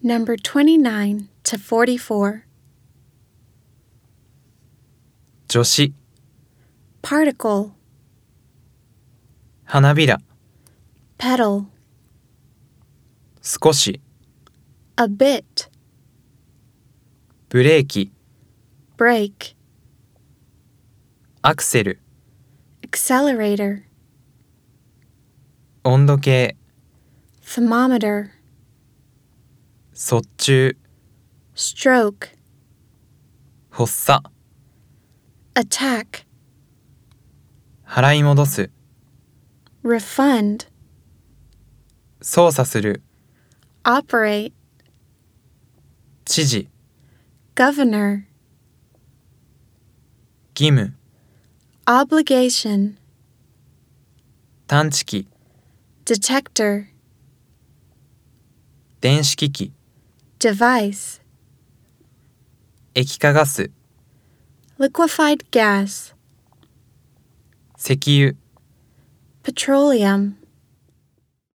Number 29 to 44. 助詞 Particle, 花びら pedal, 少し a bit, ブレーキ brake, アクセル accelerator, 温度計 thermometer, 卒中 stroke, 発作 attack, 払い戻す refund, 操作する operate, 知事 governor, 義務 obligation, 探知機 detector, 電子機器 device, 液化ガス liquefied gas, 石油 petroleum.